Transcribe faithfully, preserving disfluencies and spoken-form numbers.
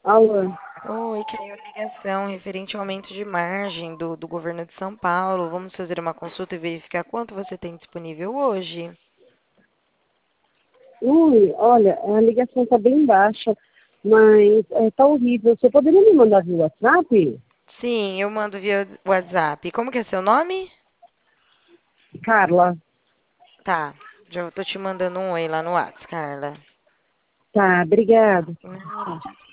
Alô? Oi, caiu a ligação referente ao aumento de margem do, do governo de São Paulo. Vamos fazer uma consulta e verificar quanto você tem disponível hoje? Ui, olha, a ligação está bem baixa, mas está horrível. Você poderia me mandar via WhatsApp? Sim, eu mando via WhatsApp. Como que é seu nome? Carla, Tá, já tô te mandando um oi lá no WhatsApp, Carla. tá, obrigada. Nada, tchau.